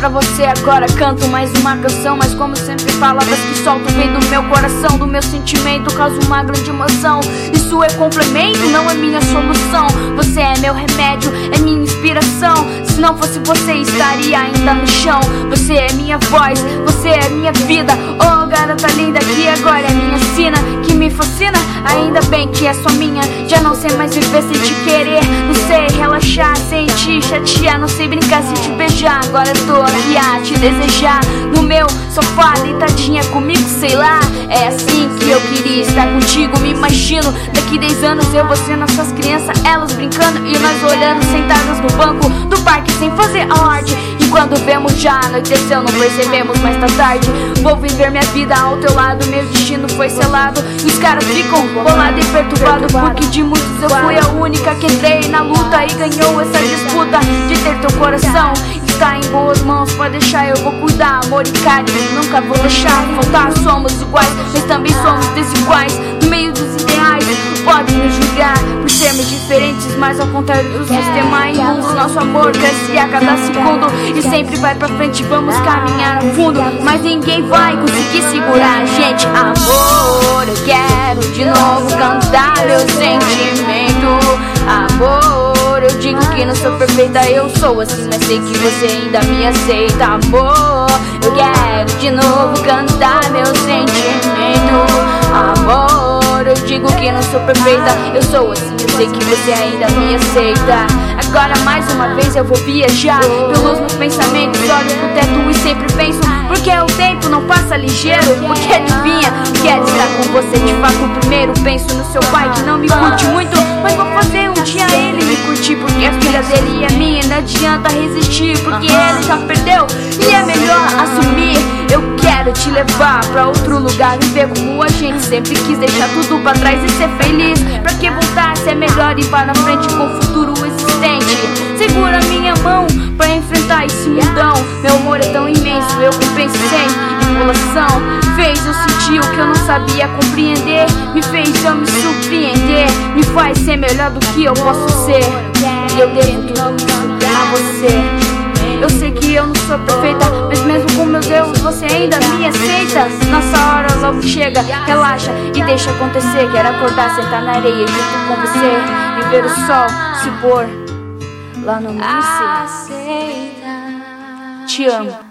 pra você agora canto mais uma canção, mas como sempre palavras que solto vem do meu coração, do meu sentimento, causa uma grande emoção. Isso é complemento, não é minha solução. Você é meu remédio, é minha inspiração. Se não fosse você, estaria ainda no chão. Você é minha voz, você é minha vida. Oh, garota linda, que agora é minha sina, que me fascina, ainda bem que é só minha. Já não sei mais viver sem te querer, não sei relaxar sem te chatear, não sei brincar sem te beijar. Agora eu tô aqui a te desejar no meu sofá, deitadinha comigo, sei lá. É assim que eu queria estar contigo. Me imagino daqui 10 anos eu, você, nossas crianças, elas brincando e nós olhando sentadas no banco do parque sem fazer alarde. E quando vemos já anoiteceu, não percebemos, mas tá tarde. Vou viver minha vida ao teu lado, meu destino foi selado. E os caras ficam bolados e perturbados, porque de muitos eu fui a única que entrei na luta e ganhou essa disputa de ter teu coração. Está em boas mãos, pode deixar, eu vou cuidar. Amor e carinho, nunca vou deixar faltar. Somos iguais, mas também somos desiguais. No meio dos ideais, pode nos julgar por sermos diferentes, mas ao contrário do sistema imundo, nosso amor cresce a cada segundo e sempre vai pra frente, vamos caminhar a fundo, mas ninguém vai conseguir segurar a gente. Amor, eu quero de novo cantar meu sentimento. Amor, eu digo que não sou perfeita, eu sou assim, mas sei que você ainda me aceita. Amor, eu quero de novo cantar meu sentimento. Amor, eu digo que não sou perfeita, eu sou assim, eu sei que você ainda me aceita. Agora mais uma vez eu vou viajar pelos meus pensamentos, olho pro teto e sempre penso, porque o tempo não passa ligeiro, porque adivinha, quero estar com você de fato primeiro. Penso no seu pai que não me curte muito, mas vou fazer um dia ele me curtir, porque a filha dele é minha, não adianta resistir, porque ele já perdeu e é melhor assumir. Eu quero te levar pra outro lugar, viver como a gente sempre quis, deixar tudo pra trás e ser feliz. Pra que voltar se é melhor ir para frente com o futuro existente? Segura minha mão pra enfrentar esse mundão. Meu amor é tão imenso, eu compenso sem enrolação. Fez eu sentir o que eu não sabia compreender, me fez eu me surpreender, me faz ser melhor do que eu posso ser. E eu devo tudo isso a você. Eu sei que eu não sou perfeita, mas mesmo com meus erros você ainda me aceita. Nossa hora logo chega, relaxa e deixa acontecer. Quero acordar, sentar na areia junto com você e ver o sol se pôr lá no amanhecer. Te amo.